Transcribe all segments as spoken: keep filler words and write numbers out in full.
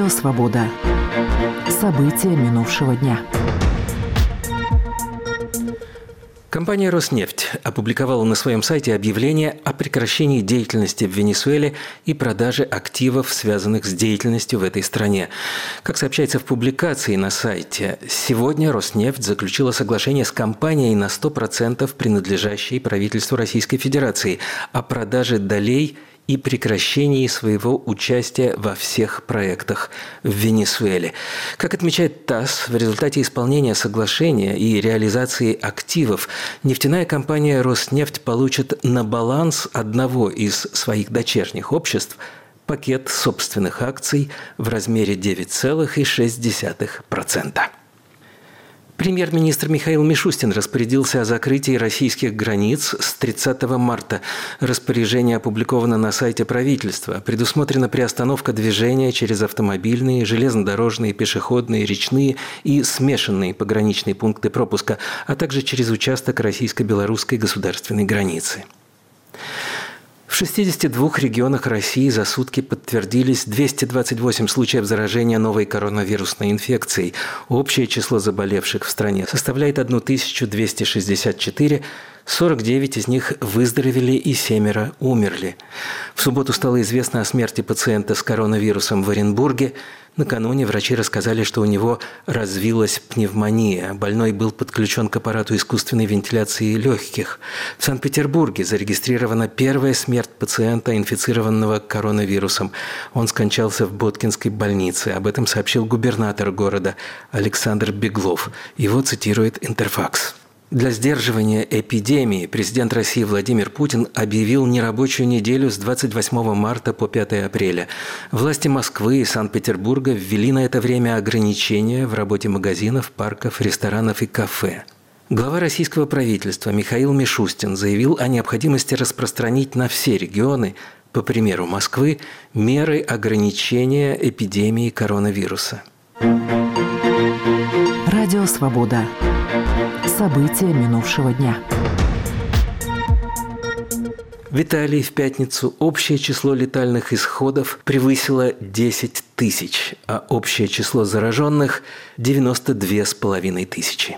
Радио «Свобода». События минувшего дня. Компания «Роснефть» опубликовала на своем сайте объявление о прекращении деятельности в Венесуэле и продаже активов, связанных с деятельностью в этой стране. Как сообщается в публикации на сайте, сегодня «Роснефть» заключила соглашение с компанией на сто процентов принадлежащей правительству Российской Федерации о продаже долей и прекращении своего участия во всех проектах в Венесуэле. Как отмечает ТАСС, в результате исполнения соглашения и реализации активов нефтяная компания «Роснефть» получит на баланс одного из своих дочерних обществ пакет собственных акций в размере девять целых шесть десятых процента. Премьер-министр Михаил Мишустин распорядился о закрытии российских границ с тридцатого марта. Распоряжение опубликовано на сайте правительства. Предусмотрена приостановка движения через автомобильные, железнодорожные, пешеходные, речные и смешанные пограничные пункты пропуска, а также через участок российско-белорусской государственной границы. В шестидесяти двух регионах России за сутки подтвердились двести двадцать восемь случаев заражения новой коронавирусной инфекцией. Общее число заболевших в стране составляет тысячу двести шестьдесят четыре, сорок девять из них выздоровели и семеро умерли. В субботу стало известно о смерти пациента с коронавирусом в Оренбурге. Накануне врачи рассказали, что у него развилась пневмония. Больной был подключен к аппарату искусственной вентиляции легких. В Санкт-Петербурге зарегистрирована первая смерть пациента, инфицированного коронавирусом. Он скончался в Боткинской больнице. Об этом сообщил губернатор города Александр Беглов. Его цитирует Интерфакс. Для сдерживания эпидемии президент России Владимир Путин объявил нерабочую неделю с двадцать восьмого марта по пятого апреля. Власти Москвы и Санкт-Петербурга ввели на это время ограничения в работе магазинов, парков, ресторанов и кафе. Глава российского правительства Михаил Мишустин заявил о необходимости распространить на все регионы, по примеру Москвы, меры ограничения эпидемии коронавируса. Радио «Свобода». События минувшего дня. В Италии в пятницу общее число летальных исходов превысило десять тысяч, а общее число зараженных – девяносто две с половиной тысячи.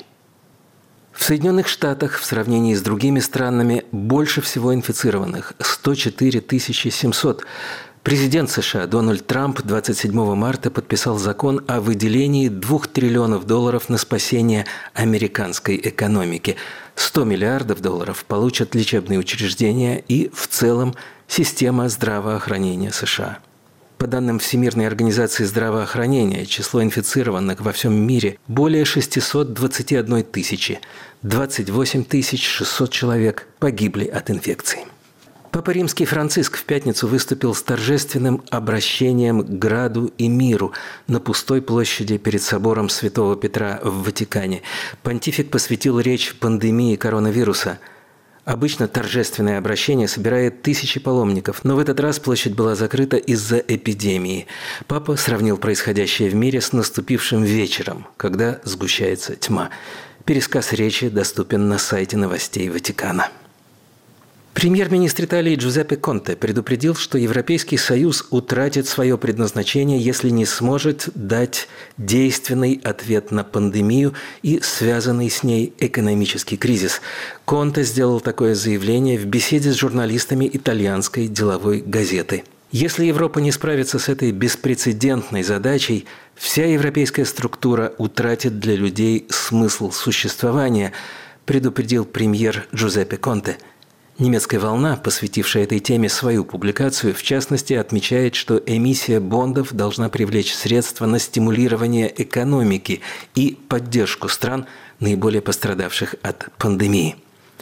В Соединенных Штатах в сравнении с другими странами больше всего инфицированных – сто четыре тысячи семьсот. Президент США Дональд Трамп двадцать седьмого марта подписал закон о выделении двух триллионов долларов на спасение американской экономики. сто миллиардов долларов получат лечебные учреждения и, в целом, система здравоохранения США. По данным Всемирной организации здравоохранения, число инфицированных во всем мире более шестьсот двадцать одна тысяча. двадцать восемь тысяч шестьсот человек погибли от инфекции. Папа Римский Франциск в пятницу выступил с торжественным обращением к граду и миру на пустой площади перед собором Святого Петра в Ватикане. Понтифик посвятил речь пандемии коронавируса. Обычно торжественное обращение собирает тысячи паломников, но в этот раз площадь была закрыта из-за эпидемии. Папа сравнил происходящее в мире с наступившим вечером, когда сгущается тьма. Пересказ речи доступен на сайте новостей Ватикана. Премьер-министр Италии Джузеппе Конте предупредил, что Европейский Союз утратит свое предназначение, если не сможет дать действенный ответ на пандемию и связанный с ней экономический кризис. Конте сделал такое заявление в беседе с журналистами итальянской деловой газеты. Если Европа не справится с этой беспрецедентной задачей, вся европейская структура утратит для людей смысл существования, предупредил премьер Джузеппе Конте. Немецкая «Волна», посвятившая этой теме свою публикацию, в частности, отмечает, что эмиссия бондов должна привлечь средства на стимулирование экономики и поддержку стран, наиболее пострадавших от пандемии.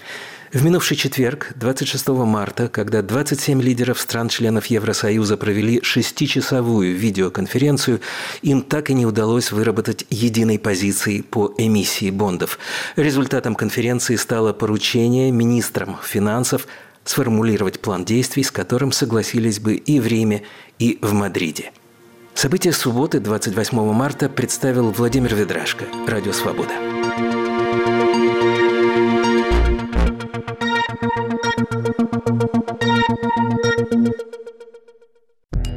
В минувший четверг, двадцать шестого марта, когда двадцать семь лидеров стран-членов Евросоюза провели шестичасовую видеоконференцию, им так и не удалось выработать единой позиции по эмиссии бондов. Результатом конференции стало поручение министрам финансов сформулировать план действий, с которым согласились бы и в Риме, и в Мадриде. События субботы, двадцать восьмого марта, представил Владимир Ведрашко, Радио «Свобода».